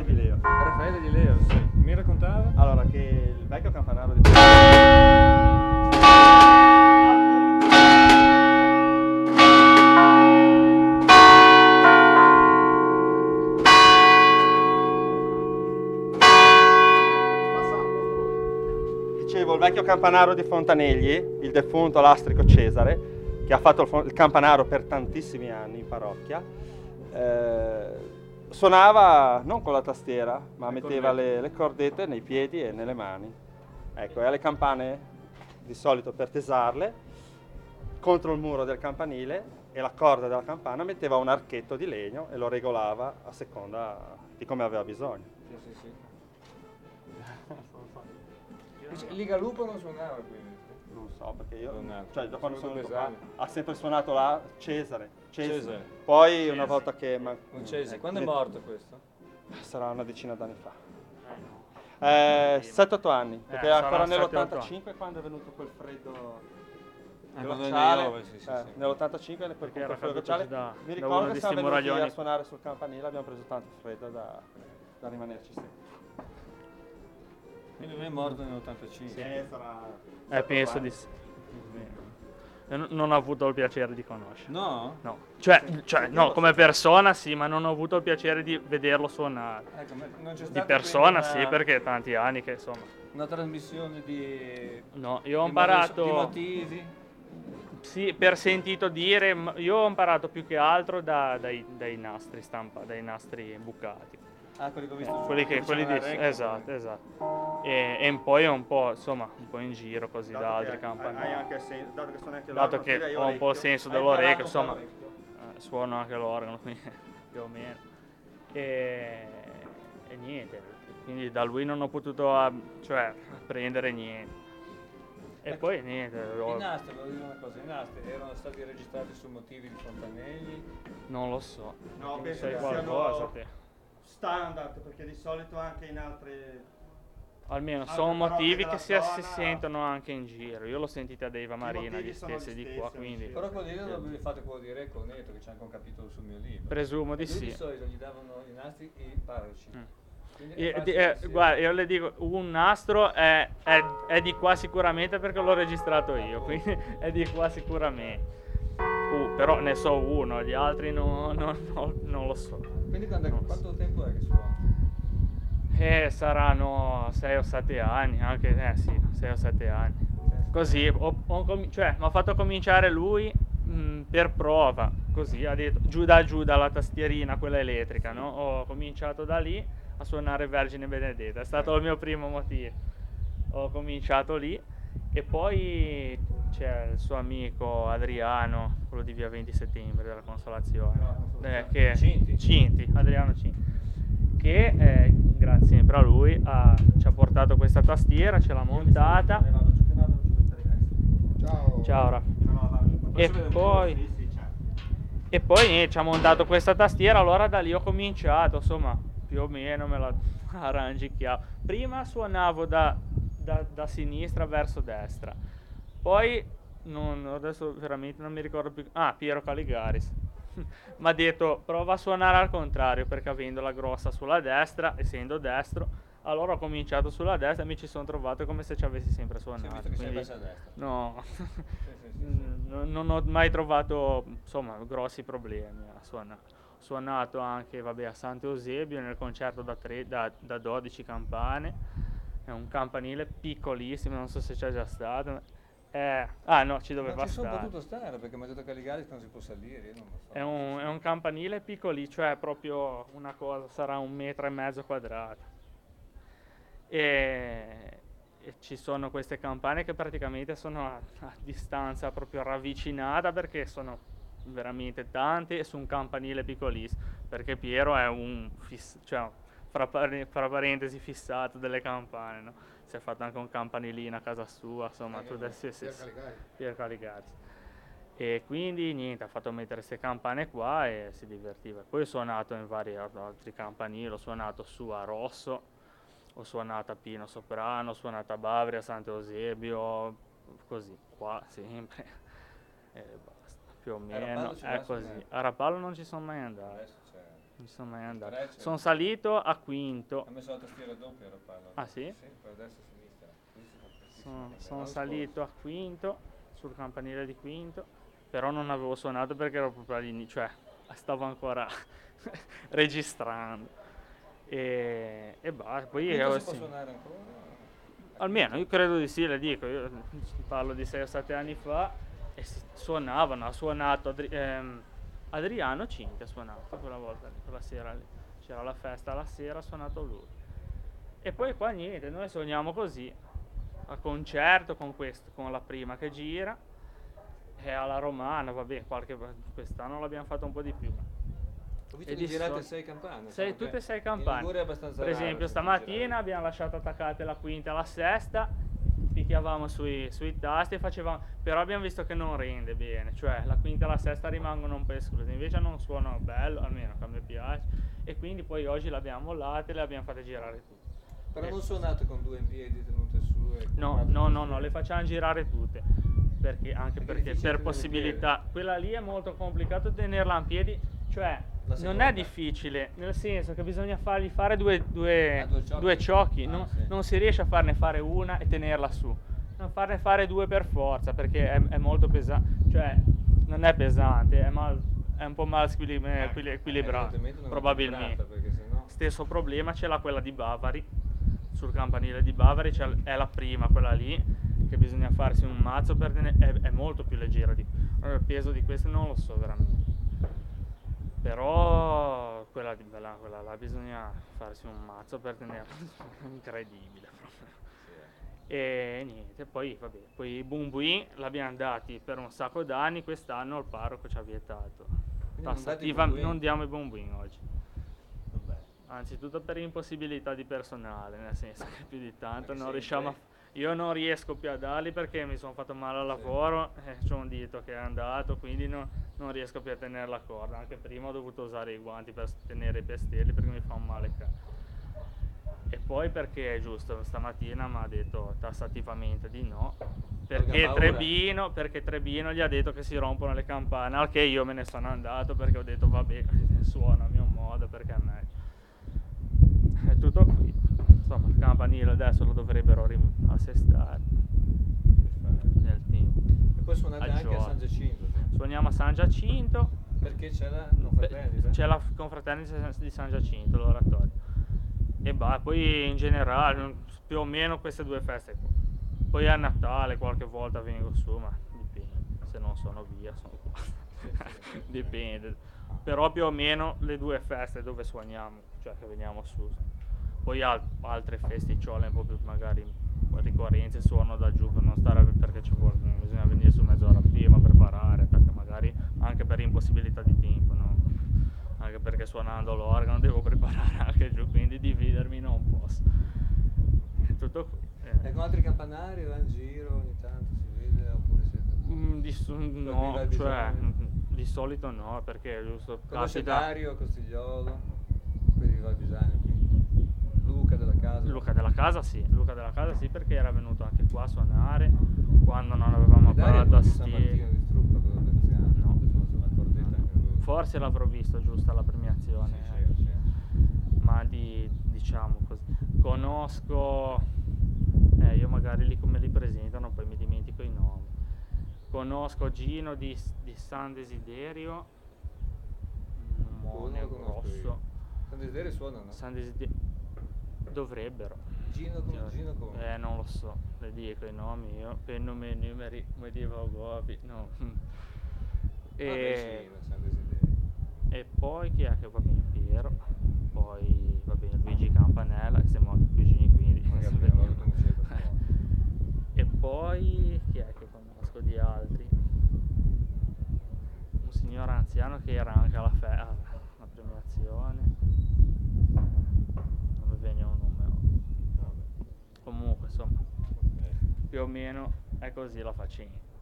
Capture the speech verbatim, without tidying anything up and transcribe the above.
Raffaele Di Leo. Raffaele Di Leo, sì. Mi raccontava? Allora, che il vecchio campanaro di Dicevo, il vecchio campanaro di Fontanegli, il defunto Lastrico Cesare, che ha fatto il, fo- il campanaro per tantissimi anni in parrocchia, eh, suonava non con la tastiera, ma Le metteva cordette. le, le cordette nei piedi e nelle mani. Ecco, e alle campane, di solito per tesarle, contro il muro del campanile e la corda della campana metteva un archetto di legno e lo regolava a seconda di come aveva bisogno. Sì, sì, sì. Liga Lupo non suonava quindi? Non so, perché io, Non è- cioè da quando sono sono due venuto qua, esami. ha sempre suonato là Cesare, Cesare. Cesare. Poi Cesare. una volta che... Ma, Un Cesare. eh, Quando è ne- morto questo? Sarà una decina d'anni fa. Eh no. Eh, sette otto anni, perché Eh, era sarà ancora sette otto nell'ottantacinque quando è venuto quel freddo Ah, quando glaciale. ne piove, sì, sì, eh, sì. nell'ottantacinque quel Perché era freddo caduto glaciale. da- Mi da ricordo uno che di siamo sti venuti a muraglioni. suonare sul campanile, abbiamo preso tanto freddo da, da rimanerci sempre. Quindi lui è morto nell'ottantacinque. Sì, sarà Eh, sette penso otto di anni. sì. Io n- non ho avuto il piacere di conoscerlo. No? No. Cioè, Sì, cioè, sì, no, sì. come persona sì, ma non ho avuto il piacere di vederlo suonare. Ecco, ma non c'è Di stata persona quindi sì, una, perché tanti anni che insomma. una trasmissione di... No, io ho di modo- imparato. di motivi? Sì, per sentito dire, ma io ho imparato più che altro da- dai, dai nastri stampa, dai nastri bucati. Ah, quelli che ho Eh, visto su- quelli che, quelli dicevano di, a Recco, esatto, quelli. esatto. E, e poi un po', insomma, un po' in giro così Dato da che altri hai- campanili. hai anche sen- dato che sono anche Dato l'organo, che quindi hai ho un po' il orecchio, senso hai dell'orecchio, imparato insomma, un po' l'orecchio. eh, suono anche l'organo, quindi più o meno. E, e niente, quindi da lui non ho potuto ah, cioè, apprendere niente. E Ecco, poi niente, ho- I nastri, volevo dire una cosa, i nastri erano stati registrati su motivi di Fontanelli? non lo so. No, penso Sai che qualcosa siano te? standard, perché di solito anche in altre... Almeno altre sono parrocchie motivi della che si, si zona- sentono anche in giro. Io l'ho sentita da Eva Marina, motivi gli sono stessi gli di qua, stessi, quindi sì. Però quello lì lo avevi fatto quello di Recco Neto, che c'è anche un capitolo sul mio libro. presumo di E lui sì. di solito gli davano i nastri i parroci. Mm. Quindi è E- facile di- che eh, sia- guarda, io le dico, un nastro è, è- è di qua sicuramente perché l'ho registrato io, quindi è di qua sicuramente. Uh, però ne so uno, gli altri no- no- no- non lo so. Quindi quando- Non lo so. quanto tempo è che suona? Eh, saranno sei o sette anni, anche, eh sì, sei o sette anni. Così, ho, ho comi- cioè, mi ha fatto cominciare lui mh, per prova, così, ha detto, giù da giù dalla tastierina, quella elettrica, no? Ho cominciato da lì a suonare Vergine Benedetta, è stato il mio primo motivo. Ho cominciato lì e poi c'è il suo amico Adriano, quello di via venti settembre della Consolazione, eh, che, Cinti. Cinti, Adriano Cinti, che eh, grazie sempre a lui ha- ci ha portato questa tastiera, ce l'ha montata. Ne vado giù, che vado giù a mettere i resti. Ciao. Ciao Raffa. No, no, vado. E Faccio vedere un po'. poi, Sì, sì, certo. e poi niente, ci ha montato questa tastiera, allora da lì ho cominciato, insomma, più o meno me la arrangichiavo. Prima suonavo da, da- da sinistra verso destra, poi non- adesso veramente non mi ricordo più. Ah, Piero Caligaris. Mi ha detto prova a suonare al contrario perché avendola grossa sulla destra, essendo destro, allora ho cominciato sulla destra e mi ci sono trovato come se ci avessi sempre Si è suonato. visto che sei quindi- messo a destra. No, Sì, sì, sì, sì. Mm, non- non ho mai trovato insomma grossi problemi a suonare. Ho suonato anche vabbè, a Sant'Eusebio nel concerto da, tre- da- da dodici campane, è un campanile piccolissimo, non so se c'è già stato. Eh, ah no, ci Ma doveva ci sono stare. potuto stare perché mi ha detto Caligaris che non si può salire, io non lo so. È un, è un campanile piccolissimo, cioè proprio una cosa, sarà un metro e mezzo quadrato. E, e ci sono queste campane che praticamente sono a, a distanza proprio ravvicinata perché sono veramente tante e su un campanile piccolissimo, perché Piero è un, fiss- cioè, fra, pare- fra parentesi, fissato delle campane, no? Si è fatto anche un campanilino a casa sua, insomma, Eh, tu adesso sì, Pier sì, Caligari. Pier Caligari. E quindi niente, ha fatto mettere queste campane qua e si divertiva. Poi ho suonato in vari al- altri campanili, ho suonato su a Rosso, ho suonato a Pino Soprano, ho suonato a Bavri, a Sant'Eusebio, così, qua sempre. E basta, più o meno, Rapallo ci è va così. sempre. A Rapallo non ci sono mai andato. Adesso c'è. Non sono mai andato. Tre c'è- Sono salito a quinto. Ha messo la tastiera doppia la palla. Ah, sì? Sì, per destra e sinistra. Questo fa prestissimo, Sono, vabbè, sono l'anno salito a quinto, sul campanile di quinto, però non avevo suonato perché ero proprio all'inizio, cioè stavo ancora registrando. E, e basta, poi scorso. io, Quinto si può sì. suonare ancora? Almeno io credo di sì, le dico, io parlo di sei o sette anni fa e si suonavano, ha suonato Adri- ehm, Adriano Cinti, ha suonato quella volta, lì, quella sera lì. C'era la festa la sera, ha suonato lui. E poi qua niente, noi suoniamo così, a concerto con questo, con la prima che gira, e alla romana, vabbè, qualche, quest'anno l'abbiamo fatto un po' di più. Ho visto E che di girate solito- sei campane. Sei, insomma, tutte e sei in campane. Liguria è abbastanza Per raro esempio sentire stamattina girare. abbiamo lasciato attaccate la quinta e la sesta, picchiavamo sui, sui tasti e facevamo, però abbiamo visto che non rende bene, cioè la quinta e la sesta rimangono un po' escluse, invece non suonano bello, almeno che a me piace, e quindi poi oggi le abbiamo mollate e le abbiamo fatte girare tutte. Però Eh, non suonate con due in piedi tenute su e con No, quattro no, no, tastiere. no, le facciamo girare tutte, perché, anche È perché difficile per tenerle in possibilità, quella lì è molto complicato tenerla in piedi, cioè La non seconda. è difficile, nel senso che bisogna fargli fare due, due, Ah, due ciocchi? due ciocchi, Ah, non, sì. non si riesce a farne fare una e tenerla su, non farne fare due per forza, perché è, è molto pesante, cioè non è pesante, è, mal, è un po' mal squili- eh, equili- equilibrato, Evidentemente non è probabilmente. equilibrata, perché sennò- Stesso problema ce l'ha quella di Bavari, sul campanile di Bavari c'è l- è la prima, quella lì, che bisogna farsi un mazzo per tenere, è, è molto più leggera, di, allora, il peso di queste non lo so veramente, però quella, di, quella, quella là bisogna farsi un mazzo per tenerla, incredibile proprio. E niente, poi vabbè, poi i bumbuin l'abbiamo dati per un sacco d'anni, quest'anno il parroco ci ha vietato. non date i Tassativa, bumbuin? non diamo i bumbuin oggi. Vabbè. Anzitutto per impossibilità di personale, nel senso che più di tanto Perché non sei riusciamo a... in Io non riesco più a darli perché mi sono fatto male al lavoro e c'ho un dito che è andato, quindi no- non riesco più a tenere la corda. Anche prima ho dovuto usare i guanti per s- tenere i pestelli perché mi fa un male ca- E poi perché, giusto, stamattina mi ha detto tassativamente di no, Perché perché ha paura? Trebino, perché Trebino gli ha detto che si rompono le campane, al che io me ne sono andato perché ho detto vabbè, suono a mio modo perché è meglio. È tutto qui. Insomma, il campanile adesso lo dovrebbero rim- assestare nel tempo. E poi suonate A anche a giorno. San Giacinto. sì. Suoniamo a San Giacinto. Perché c'è la Beh, confraternita? c'è la confraternita di San Giacinto, l'oratorio. E bah, poi in generale, non- più o meno queste due feste qua. Poi a Natale qualche volta vengo su, ma dipende. Se non sono via, sono qua. sì. Dipende. Però più o meno le due feste dove suoniamo, cioè che veniamo su. Poi al- altre festicciole un po' più magari ricorrenze suono da giù per non stare, perché ci vuole, bisogna venire su mezz'ora prima, preparare, perché magari anche per impossibilità di tempo, no? Anche perché suonando l'organo devo preparare anche giù, quindi dividermi non posso. È tutto qui. eh. E con altri campanari va in giro ogni tanto si vede oppure siete... Mm, di, su- no, viva il cioè, bisogno. mm, di solito no, perché giusto Conosce capita. Dario Costigliolo? Qui di Val Bisagno qui. Luca della casa. Luca della casa sì, Luca della casa sì, perché era venuto anche qua a suonare quando non avevamo E Dario è ancora quello di San Martino tastiere. di Struppa, quello d'Enziano. No. Adesso non sono accordata anche lui. Forse l'avrò visto giusto alla premiazione, Sì, sì, sì. ma di, diciamo così, conosco, eh, io magari lì come li presentano poi mi dimentico i nomi. Conosco Gino di, di San Desiderio, un Quello mone lo conosco io. grosso. San Desiderio suonano? San Desiderio dovrebbero. Gino come? Gino come? Eh, non lo so, le dico i nomi io, per nome e numeri, come dico Gobi, no. Vabbè, E, Gino, San Desiderio. e poi chi è che va bene? Piero, poi va bene Luigi Campanella, che siamo anche cugini quindi Magari ci allora vediamo. conoscete un po'. E poi chi è che conosco di altri? Un signore anziano che era anche alla, fe- alla premiazione, non mi viene un nome. Vabbè. Comunque insomma, Ok. più o meno è così la faccenda.